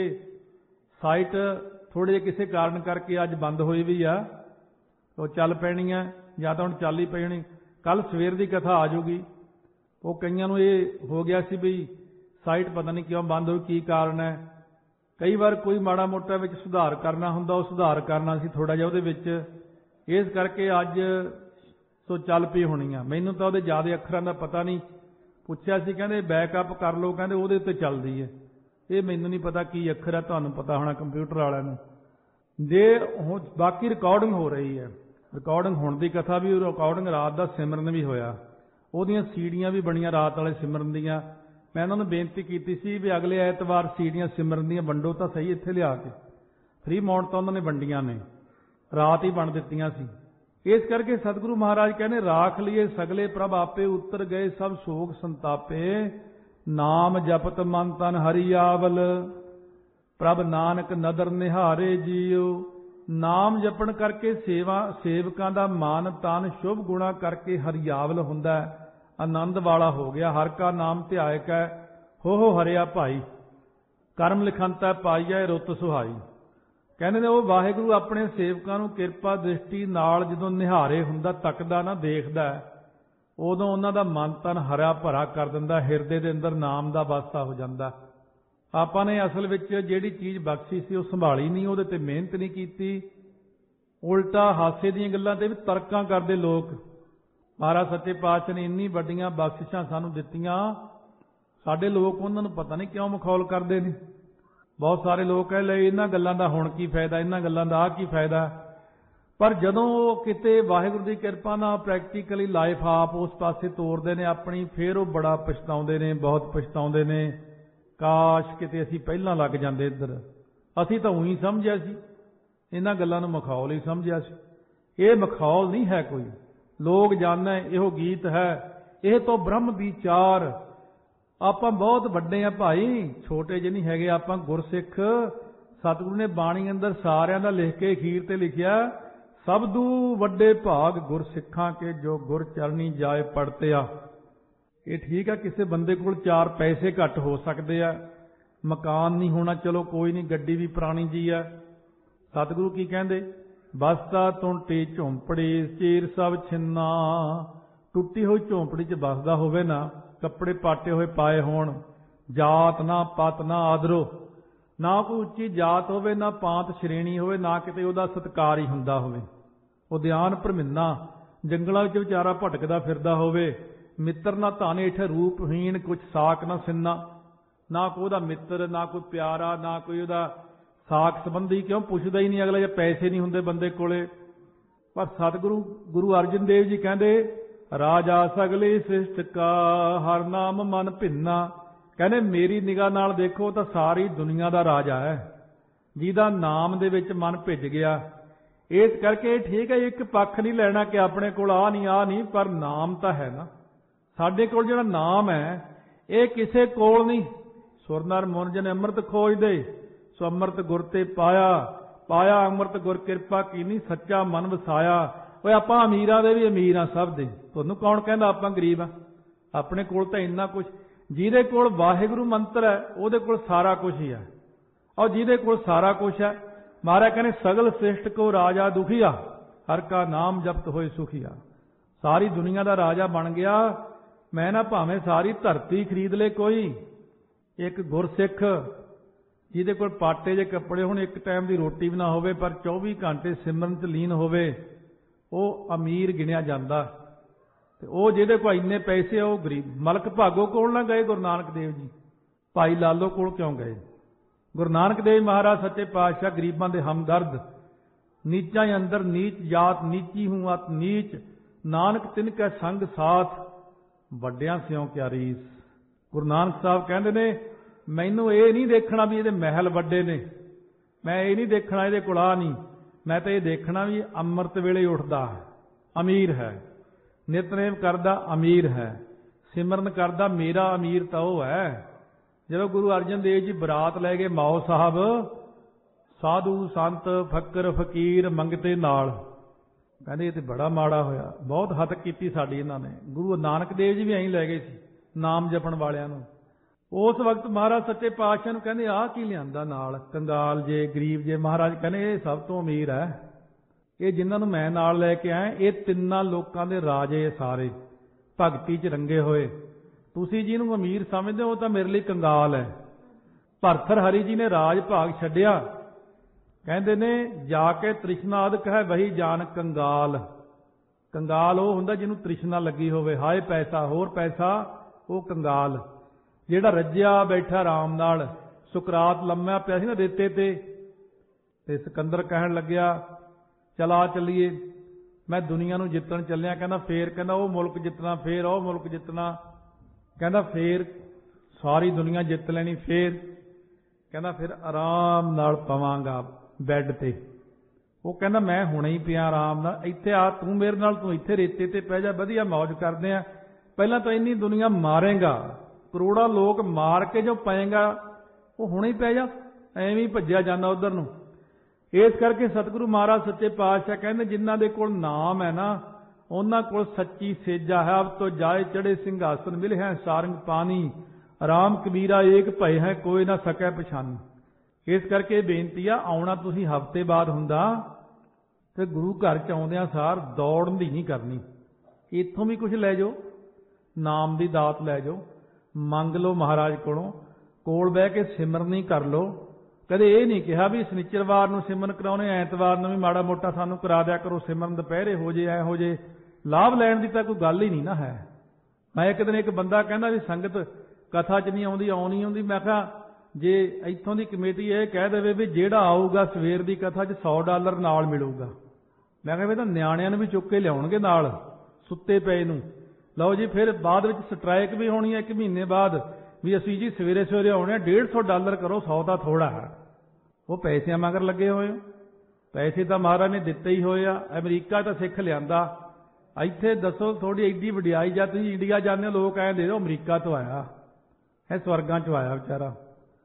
ਸਾਈਟ ਥੋੜ੍ਹੇ ਜਿਹੇ ਕਿਸੇ ਕਾਰਨ ਕਰਕੇ ਅੱਜ ਬੰਦ ਹੋਈ ਵੀ ਆ, ਉਹ ਚੱਲ ਪੈਣੀ ਆ, ਜਾਂ ਤਾਂ ਹੁਣ ਚੱਲ ਹੀ ਪੈਣੀ। ਕੱਲ ਸਵੇਰ ਦੀ ਕਥਾ ਆ ਜਾਊਗੀ। ਉਹ ਕਈਆਂ ਨੂੰ ਇਹ ਹੋ ਗਿਆ ਸੀ ਵੀ ਸਾਈਟ ਪਤਾ ਨਹੀਂ ਕਿਉਂ ਬੰਦ ਹੋਈ, ਕੀ ਕਾਰਨ ਹੈ। ਕਈ ਵਾਰ ਕੋਈ ਮਾੜਾ ਮੋਟਾ ਵਿੱਚ ਸੁਧਾਰ ਕਰਨਾ ਹੁੰਦਾ, ਉਹ ਸੁਧਾਰ ਕਰਨਾ ਸੀ ਥੋੜ੍ਹਾ ਜਿਹਾ ਉਹਦੇ ਵਿੱਚ, ਇਸ ਕਰਕੇ ਅੱਜ ਸੋ ਚੱਲ ਪਈ ਹੋਣੀ ਆ। ਮੈਨੂੰ ਤਾਂ ਉਹਦੇ ਜ਼ਿਆਦਾ ਅੱਖਰਾਂ ਦਾ ਪਤਾ ਨਹੀਂ। ਪੁੱਛਿਆ ਸੀ, ਕਹਿੰਦੇ ਬੈਕਅਪ ਕਰ ਲਓ, ਕਹਿੰਦੇ ਉਹਦੇ ਉੱਤੇ ਚੱਲਦੀ ਹੈ। ਇਹ ਮੈਨੂੰ ਨਹੀਂ ਪਤਾ ਕੀ ਅੱਖਰ ਹੈ, ਤੁਹਾਨੂੰ ਪਤਾ ਹੋਣਾ ਕੰਪਿਊਟਰ ਵਾਲਿਆਂ ਨੂੰ। ਜੇ ਹੁਣ ਬਾਕੀ ਰਿਕਾਰਡਿੰਗ ਹੋ ਰਹੀ ਹੈ, ਰਿਕਾਰਡਿੰਗ ਹੁਣ ਦੀ ਕਥਾ ਵੀ, ਰਿਕਾਰਡਿੰਗ ਰਾਤ ਦਾ ਸਿਮਰਨ ਵੀ ਹੋਇਆ, ਉਹਦੀਆਂ ਸੀੜੀਆਂ ਵੀ ਬਣੀਆਂ ਰਾਤ ਵਾਲੇ ਸਿਮਰਨ ਦੀਆਂ। ਮੈਂ ਉਹਨਾਂ ਨੂੰ ਬੇਨਤੀ ਕੀਤੀ ਸੀ ਵੀ ਅਗਲੇ ਐਤਵਾਰ ਸੀੜੀਆਂ ਸਿਮਰਨ ਦੀਆਂ ਵੰਡੋ ਤਾਂ ਸਹੀ, ਇੱਥੇ ਲਿਆ ਕੇ। ਫ੍ਰੀ ਮਾਊਂਟ ਤਾਂ ਉਹਨਾਂ ਨੇ ਵੰਡੀਆਂ ਨੇ, ਰਾਤ ਹੀ ਬਣ ਦਿੱਤੀਆਂ ਸੀ। ਇਸ ਕਰਕੇ ਸਤਿਗੁਰੂ ਮਹਾਰਾਜ ਕਹਿੰਦੇ ਰਾਖ ਲਈਏ ਸਗਲੇ ਪ੍ਰਭ ਆਪੇ, ਉੱਤਰ ਗਏ ਸਭ ਸੋਗ ਸੰਤਾਪੇ। ਨਾਮ ਜਪਤ ਮਨ ਤਨ ਹਰੀ ਆਵਲ, ਪ੍ਰਭ ਨਾਨਕ ਨਦਰ ਨਿਹਾਰੇ ਜੀਓ। ਨਾਮ ਜਪਣ ਕਰਕੇ ਸੇਵਾ ਸੇਵਕਾਂ ਦਾ ਮਨ ਤਨ ਸ਼ੁਭ ਗੁਣਾ ਕਰਕੇ ਹਰਿਆਵਲ ਹੁੰਦਾ, ਆਨੰਦ ਵਾਲਾ ਹੋ ਗਿਆ। ਹਰ ਕਾ ਨਾਮ ਧਿਆਇਕ ਹੈ, ਹੋ ਹੋ ਹਰਿਆ ਭਾਈ, ਕਰਮ ਲਿਖੰਤਾ ਪਾਈਐ ਰੁੱਤ ਸੁਹਾਈ। ਕਹਿੰਦੇ ਨੇ ਉਹ ਵਾਹਿਗੁਰੂ ਆਪਣੇ ਸੇਵਕਾਂ ਨੂੰ ਕਿਰਪਾ ਦ੍ਰਿਸ਼ਟੀ ਨਾਲ ਜਦੋਂ ਨਿਹਾਰੇ ਹੁੰਦਾ, ਤੱਕਦਾ ਨਾ, ਦੇਖਦਾ, ਉਦੋਂ ਉਹਨਾਂ ਦਾ ਮਨ ਤਨ ਹਰਾ ਭਰਾ ਕਰ ਦਿੰਦਾ, ਹਿਰਦੇ ਦੇ ਅੰਦਰ ਨਾਮ ਦਾ ਵਾਸਾ ਹੋ ਜਾਂਦਾ। ਆਪਾਂ ਨੇ ਅਸਲ ਵਿੱਚ ਜਿਹੜੀ ਚੀਜ਼ ਬਖਸ਼ੀ ਸੀ ਉਹ ਸੰਭਾਲੀ ਨਹੀਂ, ਉਹਦੇ ਤੇ ਮਿਹਨਤ ਨਹੀਂ ਕੀਤੀ, ਉਲਟਾ ਹਾਸੇ ਦੀਆਂ ਗੱਲਾਂ ਤੇ ਵੀ ਤਰਕਾਂ ਕਰਦੇ ਲੋਕ। ਮਹਾਰਾਜ ਸੱਚੇ ਪਾਤਸ਼ਾਹ ਨੇ ਇੰਨੀ ਵੱਡੀਆਂ ਬਖਸ਼ਿਸ਼ਾਂ ਸਾਨੂੰ ਦਿੱਤੀਆਂ, ਸਾਡੇ ਲੋਕ ਉਹਨਾਂ ਨੂੰ ਪਤਾ ਨਹੀਂ ਕਿਉਂ ਮਖੌਲ ਕਰਦੇ ਨੇ। ਬਹੁਤ ਸਾਰੇ ਲੋਕ ਕਹਿ ਲਏ ਇਹਨਾਂ ਗੱਲਾਂ ਦਾ ਹੁਣ ਕੀ ਫਾਇਦਾ, ਇਹਨਾਂ ਗੱਲਾਂ ਦਾ ਆਹ ਕੀ ਫਾਇਦਾ। ਪਰ ਜਦੋਂ ਉਹ ਕਿਤੇ ਵਾਹਿਗੁਰੂ ਦੀ ਕਿਰਪਾ ਨਾਲ ਪ੍ਰੈਕਟੀਕਲੀ ਲਾਈਫ ਆਪ ਉਸ ਪਾਸੇ ਤੋਰਦੇ ਨੇ ਆਪਣੀ, ਫਿਰ ਉਹ ਬੜਾ ਪਛਤਾਉਂਦੇ ਨੇ, ਬਹੁਤ ਪਛਤਾਉਂਦੇ ਨੇ, ਕਾਸ਼ ਕਿਤੇ ਅਸੀਂ ਪਹਿਲਾਂ ਲੱਗ ਜਾਂਦੇ ਇੱਧਰ। ਅਸੀਂ ਤਾਂ ਉਹੀ ਸਮਝਿਆ ਸੀ, ਇਹਨਾਂ ਗੱਲਾਂ ਨੂੰ ਮਖੌਲ ਹੀ ਸਮਝਿਆ ਸੀ। ਇਹ ਮਖੌਲ ਨਹੀਂ ਹੈ ਕੋਈ, ਲੋਕ ਜਾਣੈ ਇਹੋ ਗੀਤ ਹੈ, ਇਹ ਤੋਂ ਬ੍ਰਹਮ ਵਿਚਾਰ। ਆਪਾਂ ਬਹੁਤ ਵੱਡੇ ਆ ਭਾਈ, ਛੋਟੇ ਜਿਹੇ ਨਹੀਂ ਹੈਗੇ ਆਪਾਂ ਗੁਰਸਿੱਖ। ਸਤਿਗੁਰੂ ਨੇ ਬਾਣੀ ਅੰਦਰ ਸਾਰਿਆਂ ਦਾ ਲਿਖ ਕੇ ਅਖੀਰ ਤੇ ਲਿਖਿਆ, ਸਬਦੂ ਵੱਡੇ ਭਾਗ ਗੁਰਸਿੱਖਾਂ ਕੇ ਜੋ ਗੁਰ ਚਰਨੀ ਜਾਏ ਪੜਤਿਆ। ਇਹ ਠੀਕ ਆ, ਕਿਸੇ ਬੰਦੇ ਕੋਲ ਚਾਰ ਪੈਸੇ ਘੱਟ ਹੋ ਸਕਦੇ ਆ, ਮਕਾਨ ਨਹੀਂ ਹੋਣਾ, ਚਲੋ ਕੋਈ ਨਹੀਂ, ਗੱਡੀ ਵੀ ਪੁਰਾਣੀ ਜੀ ਆ। ਸਤਿਗੁਰੂ ਕੀ ਕਹਿੰਦੇ, ਬਸਤਾ ਟੁੱਟੀ ਝੌਂਪੜੀ ਚੀਰ ਸਭ ਛਿੰਨਾ। ਟੁੱਟੀ ਹੋਈ ਝੌਂਪੜੀ 'ਚ ਬਸਦਾ ਹੋਵੇ ਨਾ, ਕੱਪੜੇ ਪਾਟੇ ਹੋਏ ਪਾਏ ਹੋਣ, ਜਾਤ ਨਾ ਪਤ ਨਾ ਆਦਰੋ, ਨਾ ਕੋਈ ਉੱਚੀ ਜਾਤ ਹੋਵੇ, ਨਾ ਪਾਂਤ ਸ਼੍ਰੇਣੀ ਹੋਵੇ, ਨਾ ਕਿਤੇ ਉਹਦਾ ਸਤਿਕਾਰ ਹੀ ਹੁੰਦਾ ਹੋਵੇ, ਉਦਿਆਨ ਭਰਮਿੰਨਾ, ਜੰਗਲਾਂ ਵਿੱਚ ਵਿਚਾਰਾ ਭਟਕਦਾ ਫਿਰਦਾ ਹੋਵੇ, ਮਿੱਤਰ ਨਾ ਧਨ ਹੇਠ ਰੂਪਹੀਣ, ਕੁਛ ਸਾਕ ਨਾ ਸਿੰਨਾ, ਨਾ ਕੋਈ ਉਹਦਾ ਮਿੱਤਰ, ਨਾ ਕੋਈ ਪਿਆਰਾ, ਨਾ ਕੋਈ ਉਹਦਾ ਸਾਕ ਸੰਬੰਧੀ, ਕਿਉਂ ਪੁੱਛਦਾ ਹੀ ਨਹੀਂ ਅਗਲਾ, ਜੇ ਪੈਸੇ ਨਹੀਂ ਹੁੰਦੇ ਬੰਦੇ ਕੋਲੇ। ਪਰ ਸਤਿਗੁਰੂ ਗੁਰੂ ਅਰਜਨ ਦੇਵ ਜੀ ਕਹਿੰਦੇ, ਰਾਜਾ ਸਗਲੇ ਸ੍ਰਿਸ਼ਟ ਕਾ ਹਰ ਨਾਮ ਮਨ ਭਿੰਨਾ। ਕਹਿੰਦੇ ਮੇਰੀ ਨਿਗਾਹ ਨਾਲ ਦੇਖੋ ਤਾਂ ਸਾਰੀ ਦੁਨੀਆ ਦਾ ਰਾਜਾ ਹੈ, ਜਿਹਦਾ ਨਾਮ ਦੇ ਵਿੱਚ ਮਨ ਭਿੱਜ ਗਿਆ। ਇਸ ਕਰਕੇ ਠੀਕ ਹੈ, ਇੱਕ ਪੱਖ ਨਹੀਂ ਲੈਣਾ ਕਿ ਆਪਣੇ ਕੋਲ ਆ ਨਹੀਂ ਆ ਨਹੀਂ, ਪਰ ਨਾਮ ਤਾਂ ਹੈ ਨਾ ਸਾਡੇ ਕੋਲ। ਜਿਹੜਾ ਨਾਮ ਹੈ ਇਹ ਕਿਸੇ ਕੋਲ ਨਹੀਂ। ਸੁਰ ਨਰ ਮੁਨ ਜਨ ਅੰਮ੍ਰਿਤ ਖੋਜਦੇ, ਸੋ ਅੰਮ੍ਰਿਤ ਗੁਰ ਤੇ ਪਾਇਆ, ਪਾਇਆ ਅੰਮ੍ਰਿਤ ਗੁਰ ਕਿਰਪਾ ਕੀਨੀ, ਸੱਚਾ ਮਨ ਵਸਾਇਆ। ਓਏ ਆਪਾਂ ਅਮੀਰਾਂ ਦੇ ਵੀ ਅਮੀਰ ਆ ਸਭ ਦੇ, ਤੁਹਾਨੂੰ ਕੌਣ ਕਹਿੰਦਾ ਆਪਾਂ ਗਰੀਬ ਆ? ਆਪਣੇ ਕੋਲ ਤਾਂ ਇੰਨਾ ਕੁਝ, ਜਿਹਦੇ ਕੋਲ ਵਾਹਿਗੁਰੂ ਮੰਤਰ ਹੈ ਉਹਦੇ ਕੋਲ ਸਾਰਾ ਕੁਝ ਹੀ ਹੈ। ਔਰ ਜਿਹਦੇ ਕੋਲ ਸਾਰਾ ਕੁਝ ਹੈ, ਮਹਾਰਾਜ ਕਹਿੰਦੇ ਸਗਲ ਸ੍ਰਿਸ਼ਟ ਕੋ ਰਾਜਾ ਦੁਖੀਆ, ਹਰ ਕਾ ਨਾਮ ਜਪਤ ਹੋਏ ਸੁਖੀਆ। ਸਾਰੀ ਦੁਨੀਆ ਦਾ ਰਾਜਾ ਬਣ ਗਿਆ। ਮੈਂ ਨਾ ਭਾਵੇਂ ਸਾਰੀ ਧਰਤੀ ਖਰੀਦ ਲੇ ਕੋਈ, ਇੱਕ ਗੁਰਸਿੱਖ ਜਿਹਦੇ ਕੋਲ ਪਾਟੇ ਜੇ ਕੱਪੜੇ ਹੋਣ, ਇੱਕ ਟਾਈਮ ਦੀ ਰੋਟੀ ਵੀ ਨਾ ਹੋਵੇ, ਪਰ ਚੌਵੀ ਘੰਟੇ ਸਿਮਰਨ 'ਚ ਲੀਨ ਹੋਵੇ, ਉਹ ਅਮੀਰ ਗਿਣਿਆ ਜਾਂਦਾ। ਤੇ ਉਹ ਜਿਹਦੇ ਕੋਲ ਇੰਨੇ ਪੈਸੇ ਆ ਉਹ ਗਰੀਬ। ਮਲਕ ਭਾਗੋ ਕੋਲ ਨਾ ਗਏ ਗੁਰੂ ਨਾਨਕ ਦੇਵ ਜੀ, ਭਾਈ ਲਾਲੋ ਕੋਲ ਕਿਉਂ ਗਏ? ਗੁਰੂ ਨਾਨਕ ਦੇਵ ਮਹਾਰਾਜ ਸੱਚੇ ਪਾਤਸ਼ਾਹ ਗਰੀਬਾਂ ਦੇ ਹਮਦਰਦ। ਨੀਚਾਂ ਅੰਦਰ ਨੀਚ ਜਾਤ, ਨੀਚੀ ਹੂੰ ਅਤ ਨੀਚ, ਨਾਨਕ ਤਿਨ ਕੈ ਸੰਗ ਸਾਥ, ਵੱਡਿਆਂ ਸਿਉ ਕਿਆ ਰੀਸ। ਗੁਰੂ ਨਾਨਕ ਸਾਹਿਬ ਕਹਿੰਦੇ ਨੇ, ਮੈਨੂੰ ਇਹ ਨਹੀਂ ਦੇਖਣਾ ਵੀ ਇਹਦੇ ਮਹਿਲ ਵੱਡੇ ਨੇ, ਮੈਂ ਇਹ ਨਹੀਂ ਦੇਖਣਾ ਇਹਦੇ ਕੋਲ ਆ ਨਹੀਂ, ਮੈਂ ਤਾਂ ਇਹ ਦੇਖਣਾ ਵੀ ਅੰਮ੍ਰਿਤ ਵੇਲੇ ਉੱਠਦਾ ਅਮੀਰ ਹੈ, ਨਿਤਨੇਮ ਕਰਦਾ ਅਮੀਰ ਹੈ, ਸਿਮਰਨ ਕਰਦਾ ਮੇਰਾ ਅਮੀਰ ਤਾਂ ਉਹ ਹੈ। ਜਦੋਂ ਗੁਰੂ ਅਰਜਨ ਦੇਵ ਜੀ ਬਰਾਤ ਲੈ ਗਏ ਮਾਓ ਸਾਹਿਬ, ਸਾਧੂ ਸੰਤ ਫਕਰ ਫਕੀਰ ਮੰਗਤੇ ਨਾਲ, ਕਹਿੰਦੇ ਇਹ ਤੇ ਬੜਾ ਮਾੜਾ ਹੋਇਆ, ਬਹੁਤ ਹੱਦ ਕੀਤੀ ਸਾਡੀ ਇਹਨਾਂ ਨੇ। ਗੁਰੂ ਨਾਨਕ ਦੇਵ ਜੀ ਵੀ ਐਂ ਲੈ ਗਏ ਸੀ ਨਾਮ ਜਪਣ ਵਾਲਿਆਂ ਨੂੰ। ਉਸ ਵਕਤ ਮਹਾਰਾਜ ਸੱਚੇ ਪਾਤਸ਼ਾਹ ਨੂੰ ਕਹਿੰਦੇ ਆਹ ਕੀ ਲਿਆਂਦਾ ਨਾਲ, ਕੰਗਾਲ ਜੇ ਗਰੀਬ ਜੇ। ਮਹਾਰਾਜ ਕਹਿੰਦੇ ਇਹ ਸਭ ਤੋਂ ਅਮੀਰ ਹੈ, ਇਹ ਜਿਨ੍ਹਾਂ ਨੂੰ ਮੈਂ ਨਾਲ ਲੈ ਕੇ ਆਇਆ, ਇਹ ਤਿੰਨਾਂ ਲੋਕਾਂ ਦੇ ਰਾਜੇ ਸਾਰੇ, ਭਗਤੀ 'ਚ ਰੰਗੇ ਹੋਏ। ਤੁਸੀਂ ਜਿਹਨੂੰ ਅਮੀਰ ਸਮਝਦੇ ਹੋ ਉਹ ਤਾਂ ਮੇਰੇ ਲਈ ਕੰਗਾਲ ਹੈ। ਭਰਥਰ ਹਰੀ ਜੀ ਨੇ ਰਾਜ ਭਾਗ ਛੱਡਿਆ, ਕਹਿੰਦੇ ਨੇ ਜਾ ਕੇ ਤ੍ਰਿਸ਼ਨਾ ਅਦਕ ਹੈ ਵਹੀ ਜਾਨ ਕੰਗਾਲ। ਕੰਗਾਲ ਉਹ ਹੁੰਦਾ ਜਿਹਨੂੰ ਤ੍ਰਿਸ਼ਨਾ ਲੱਗੀ ਹੋਵੇ, ਹਾਏ ਪੈਸਾ ਹੋਰ ਪੈਸਾ, ਉਹ ਕੰਗਾਲ। ਜਿਹੜਾ ਰੱਜਿਆ ਬੈਠਾ ਆਰਾਮ ਨਾਲ, ਸੁਕਰਾਤ ਲੰਮਿਆ ਪਿਆ ਸੀ ਨਾ ਰੇਤੇ ਤੇ, ਤੇ ਸਿਕੰਦਰ ਕਹਿਣ ਲੱਗਿਆ ਚਲਾ ਚੱਲੀਏ, ਮੈਂ ਦੁਨੀਆ ਨੂੰ ਜਿੱਤਣ ਚੱਲਿਆ। ਕਹਿੰਦਾ ਫੇਰ, ਕਹਿੰਦਾ ਉਹ ਮੁਲਕ ਜਿੱਤਣਾ, ਫੇਰ ਉਹ ਮੁਲਕ ਜਿੱਤਣਾ, ਕਹਿੰਦਾ ਫੇਰ ਸਾਰੀ ਦੁਨੀਆ ਜਿੱਤ ਲੈਣੀ, ਫੇਰ ਕਹਿੰਦਾ ਫਿਰ ਆਰਾਮ ਨਾਲ ਪਵਾਂਗਾ ਬੈੱਡ ਤੇ। ਉਹ ਕਹਿੰਦਾ ਮੈਂ ਹੁਣੇ ਹੀ ਪਿਆ ਆਰਾਮ ਨਾਲ, ਇੱਥੇ ਆ ਤੂੰ ਮੇਰੇ ਨਾਲ, ਤੂੰ ਇੱਥੇ ਰੇਤੇ ਤੇ ਪੈ ਜਾ, ਵਧੀਆ ਮੌਜ ਕਰਦੇ ਆ। ਪਹਿਲਾਂ ਤਾਂ ਇੰਨੀ ਦੁਨੀਆ ਮਾਰੇਗਾ, ਕਰੋੜਾਂ ਲੋਕ ਮਾਰ ਕੇ ਜੋ ਪਏਗਾ, ਉਹ ਹੁਣੇ ਹੀ ਪੈ ਜਾ, ਐਵੇਂ ਹੀ ਭੱਜਿਆ ਜਾਂਦਾ ਉਧਰ ਨੂੰ। ਇਸ ਕਰਕੇ ਸਤਿਗੁਰੂ ਮਹਾਰਾਜ ਸੱਚੇ ਪਾਤਸ਼ਾਹ ਕਹਿੰਦੇ ਜਿਨ੍ਹਾਂ ਦੇ ਕੋਲ ਨਾਮ ਹੈ ਨਾ ਉਹਨਾਂ ਕੋਲ ਸੱਚੀ ਸੇਜਾ ਹੈ। ਅਬ ਤੋਂ ਜਾਏ ਚੜੇ ਸਿੰਘਾਸਨ ਮਿਲ ਹੈ ਸਾਰੰਗ ਪਾਣੀ ਰਾਮ ਕਬੀਰਾ ਏਕ ਭਏ ਹੈ ਕੋਈ ਨਾ ਸਕੈ ਪਛਾਨੀ। ਇਸ ਕਰਕੇ ਬੇਨਤੀ ਆ, ਆਉਣਾ ਤੁਸੀਂ ਹਫ਼ਤੇ ਬਾਅਦ ਹੁੰਦਾ ਤੇ ਗੁਰੂ ਘਰ ਚ ਆਉਂਦਿਆਂ ਸਾਰ ਦੌੜਨ ਦੀ ਨਹੀਂ ਕਰਨੀ। ਇੱਥੋਂ ਵੀ ਕੁਝ ਲੈ ਜਾਓ, ਨਾਮ ਦੀ ਦਾਤ ਲੈ ਜਾਓ, ਮੰਗ ਲਓ ਮਹਾਰਾਜ ਕੋਲੋਂ, ਕੋਲ ਬਹਿ ਕੇ ਸਿਮਰਨੀ ਕਰ ਲਓ। ਕਦੇ ਇਹ ਨਹੀਂ ਕਿਹਾ ਵੀ ਸ਼ਨੀਚਰਵਾਰ ਨੂੰ ਸਿਮਰਨ ਕਰਾਉਣੇ, ਐਤਵਾਰ ਨੂੰ ਵੀ ਮਾੜਾ ਮੋਟਾ ਸਾਨੂੰ ਕਰਾ ਦਿਆ ਕਰੋ ਸਿਮਰਨ, ਦੁਪਹਿਰੇ ਹੋ ਜੇ ਐ ਹੋ ਜੇ। ਲਾਭ ਲੈਣ ਦੀ ਤਾਂ ਕੋਈ ਗੱਲ ਹੀ ਨਹੀਂ ਨਾ ਹੈ। ਮੈਂ ਇੱਕ ਦਿਨ ਇੱਕ ਬੰਦਾ ਕਹਿੰਦਾ ਵੀ ਸੰਗਤ ਕਥਾ 'ਚ ਨਹੀਂ ਆਉਂਦੀ, ਆਉਣੀ ਆਉਂਦੀ। ਮੈਂ ਕਿਹਾ ਜੇ ਇੱਥੋਂ ਦੀ ਕਮੇਟੀ ਇਹ ਕਹਿ ਦੇਵੇ ਵੀ ਜਿਹੜਾ ਆਊਗਾ ਸਵੇਰ ਦੀ ਕਥਾ 'ਚ ਸੌ ਡਾਲਰ ਨਾਲ ਮਿਲੂਗਾ, ਮੈਂ ਕਿਹਾ ਵੀ ਤਾਂ ਨਿਆਣਿਆਂ ਨੂੰ ਵੀ ਚੁੱਕ ਕੇ ਲਿਆਉਣਗੇ ਨਾਲ ਸੁੱਤੇ ਪਏ ਨੂੰ। ਲਓ ਜੀ, ਫਿਰ ਬਾਅਦ ਵਿੱਚ ਸਟ੍ਰਾਈਕ ਵੀ ਹੋਣੀ ਹੈ ਇੱਕ ਮਹੀਨੇ ਬਾਅਦ ਵੀ ਅਸੀਂ ਜੀ ਸਵੇਰੇ ਸਵੇਰੇ ਆਉਣੇ ਆ, ਡੇਢ ਸੌ ਡਾਲਰ ਕਰੋ, ਸੌ ਤਾਂ ਥੋੜਾ ਹੈ। ਉਹ ਪੈਸਿਆਂ ਮਗਰ ਲੱਗੇ ਹੋਏ ਹੋ। ਪੈਸੇ ਤਾਂ ਮਹਾਰਾਜ ਨੇ ਦਿੱਤੇ ਹੀ ਹੋਏ ਆ। ਅਮਰੀਕਾ ਤਾਂ ਸਿੱਖ ਲਿਆਂਦਾ, ਇੱਥੇ ਦੱਸੋ ਥੋੜੀ ਐਡੀ ਵਡਿਆਈ। ਜਾਂ ਤੁਸੀਂ ਇੰਡੀਆ ਜਾਂਦੇ ਹੋ, ਲੋਕ ਐਂ ਦੇ ਦਿਓ ਅਮਰੀਕਾ ਤੋਂ ਆਇਆ ਹੈ, ਸਵਰਗਾਂ 'ਚੋਂ ਆਇਆ ਵਿਚਾਰਾ।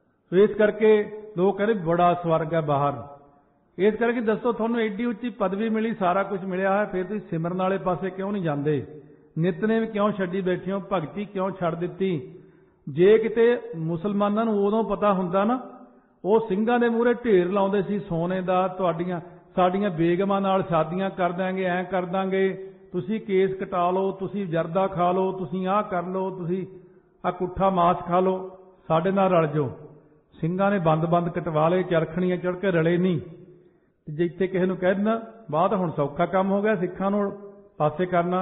ਇਸ ਕਰਕੇ ਲੋਕ ਕਹਿੰਦੇ ਬੜਾ ਸਵਰਗ ਹੈ ਬਾਹਰ। ਇਸ ਕਰਕੇ ਦੱਸੋ ਤੁਹਾਨੂੰ ਐਡੀ ਉੱਚੀ ਪਦਵੀ ਮਿਲੀ, ਸਾਰਾ ਕੁਝ ਮਿਲਿਆ ਹੈ, ਫਿਰ ਤੁਸੀਂ ਸਿਮਰਨ ਵਾਲੇ ਪਾਸੇ ਕਿਉਂ ਨਹੀਂ ਜਾਂਦੇ? ਨਿਤਨੇਮ ਕਿਉਂ ਛੱਡੀ ਬੈਠੇ ਹੋ? ਭਗਤੀ ਕਿਉਂ ਛੱਡ ਦਿੱਤੀ? ਜੇ ਕਿਤੇ ਮੁਸਲਮਾਨਾਂ ਨੂੰ ਉਦੋਂ ਪਤਾ ਹੁੰਦਾ ਨਾ, ਉਹ ਸਿੰਘਾਂ ਦੇ ਮੂਹਰੇ ਢੇਰ ਲਾਉਂਦੇ ਸੀ ਸੋਨੇ ਦਾ, ਤੁਹਾਡੀਆਂ ਸਾਡੀਆਂ ਬੇਗਮਾਂ ਨਾਲ ਸ਼ਾਦੀਆਂ ਕਰ ਦਾਂਗੇ, ਐਂ ਕਰ ਦਾਂਗੇ, ਤੁਸੀਂ ਕੇਸ ਕਟਾ ਲਓ, ਤੁਸੀਂ ਜਰਦਾ ਖਾ ਲਓ, ਤੁਸੀਂ ਆਹ ਕਰ ਲਓ, ਤੁਸੀਂ ਆਹ ਕੁੱਠਾ ਮਾਸ ਖਾ ਲਓ, ਸਾਡੇ ਨਾਲ ਰਲ ਜਾਓ। ਸਿੰਘਾਂ ਨੇ ਬੰਦ ਬੰਦ ਕਟਵਾ ਲਏ, ਚਰਖਣੀਆਂ ਚੜ੍ਹ ਕੇ ਰਲੇ ਨਹੀਂ। ਜੇ ਇੱਥੇ ਕਿਸੇ ਨੂੰ ਕਹਿ ਦੇਣਾ ਬਾਅਦ ਹੁਣ ਸੌਖਾ ਕੰਮ ਹੋ ਗਿਆ ਸਿੱਖਾਂ ਨੂੰ ਪਾਸੇ ਕਰਨਾ,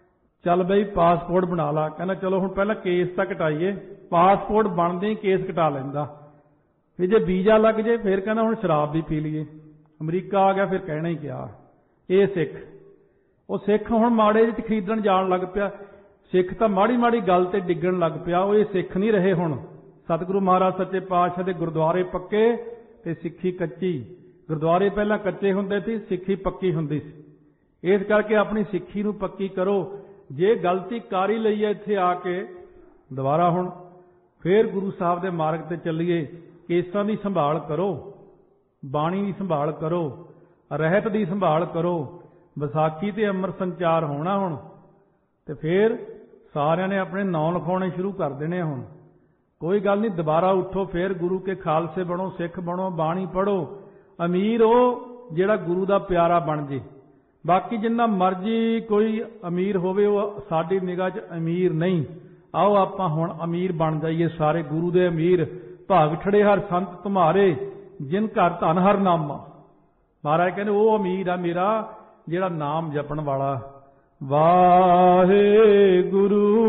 ਚੱਲ ਬਈ ਪਾਸਪੋਰਟ ਬਣਾ ਲਾ। ਕਹਿੰਦਾ ਚਲੋ ਹੁਣ ਪਹਿਲਾਂ ਕੇਸ ਤਾਂ ਕਟਾਈਏ, ਪਾਸਪੋਰਟ ਬਣਦੇ ਹੀ ਕੇਸ ਕਟਾ ਲੈਂਦਾ। ਵੀ ਜੇ ਵੀਜ਼ਾ ਲੱਗ ਜੇ ਫਿਰ ਕਹਿੰਦਾ ਹੁਣ ਸ਼ਰਾਬ ਵੀ ਪੀ ਲਈਏ। ਅਮਰੀਕਾ ਆ ਗਿਆ ਫਿਰ ਕਹਿਣਾ ਹੀ ਕਿਹਾ। ਇਹ ਸਿੱਖ, ਉਹ ਸਿੱਖ ਹੁਣ ਮਾੜੇ ਜਿਹੇ ਖਰੀਦਣ ਜਾਣ ਲੱਗ ਪਿਆ। ਸਿੱਖ ਤਾਂ ਮਾੜੀ ਮਾੜੀ ਗੱਲ ਤੇ ਡਿੱਗਣ ਲੱਗ ਪਿਆ। ਉਹ ਇਹ ਸਿੱਖ ਨਹੀਂ ਰਹੇ ਹੁਣ। ਸਤਿਗੁਰੂ ਮਹਾਰਾਜ ਸੱਚੇ ਪਾਤਸ਼ਾਹ ਦੇ ਗੁਰਦੁਆਰੇ ਪੱਕੇ ਤੇ ਸਿੱਖੀ ਕੱਚੀ। ਗੁਰਦੁਆਰੇ ਪਹਿਲਾਂ ਕੱਚੇ ਹੁੰਦੇ ਸੀ, ਸਿੱਖੀ ਪੱਕੀ ਹੁੰਦੀ ਸੀ। ਇਸ ਕਰਕੇ ਆਪਣੀ ਸਿੱਖੀ ਨੂੰ ਪੱਕੀ ਕਰੋ। ਜੇ ਗਲਤੀ ਕਰ ਹੀ ਲਈ ਹੈ ਇੱਥੇ ਆ ਕੇ, ਦੁਬਾਰਾ ਹੁਣ ਫੇਰ ਗੁਰੂ ਸਾਹਿਬ ਦੇ ਮਾਰਗ ਤੇ ਚੱਲੀਏ। ਕੇਸਾਂ ਦੀ ਸੰਭਾਲ ਕਰੋ, ਬਾਣੀ ਦੀ ਸੰਭਾਲ ਕਰੋ, ਰਹਿਤ ਦੀ ਸੰਭਾਲ ਕਰੋ। ਵਿਸਾਖੀ ਤੇ ਅੰਮ੍ਰਿਤ ਸੰਚਾਰ ਹੋਣਾ ਹੁਣ, ਤੇ ਫੇਰ ਸਾਰਿਆਂ ਨੇ ਆਪਣੇ ਨਾਂ ਲਿਖਾਉਣੇ ਸ਼ੁਰੂ ਕਰ ਦੇਣੇ। ਹੁਣ ਕੋਈ ਗੱਲ ਨਹੀਂ, ਦੁਬਾਰਾ ਉੱਠੋ, ਫੇਰ ਗੁਰੂ ਕੇ ਖਾਲਸੇ ਬਣੋ, ਸਿੱਖ ਬਣੋ, ਬਾਣੀ ਪੜ੍ਹੋ। ਅਮੀਰ ਉਹ ਜਿਹੜਾ ਗੁਰੂ ਦਾ ਪਿਆਰਾ ਬਣ ਜੇ। ਬਾਕੀ ਜਿੰਨਾ ਮਰਜ਼ੀ ਕੋਈ ਅਮੀਰ ਹੋਵੇ, ਉਹ ਸਾਡੀ ਨਿਗਾਹ 'ਚ ਅਮੀਰ ਨਹੀਂ। ਆਓ ਆਪਾਂ ਹੁਣ ਅਮੀਰ ਬਣ ਜਾਈਏ ਸਾਰੇ, ਗੁਰੂ ਦੇ ਅਮੀਰ। ਭਾਗ ਠੜੇ ਹਰ ਸੰਤ ਤੁਮਾਰੇ, ਜਿਨ ਘਰ ਧਨ ਹਰ ਨਾਮਾ। ਮਹਾਰਾਜ ਕਹਿੰਦੇ ਉਹ ਅਮੀਰ ਆ ਮੇਰਾ ਜਿਹੜਾ ਨਾਮ ਜਪਣ ਵਾਲਾ। ਵਾਹਿਗੁਰੂ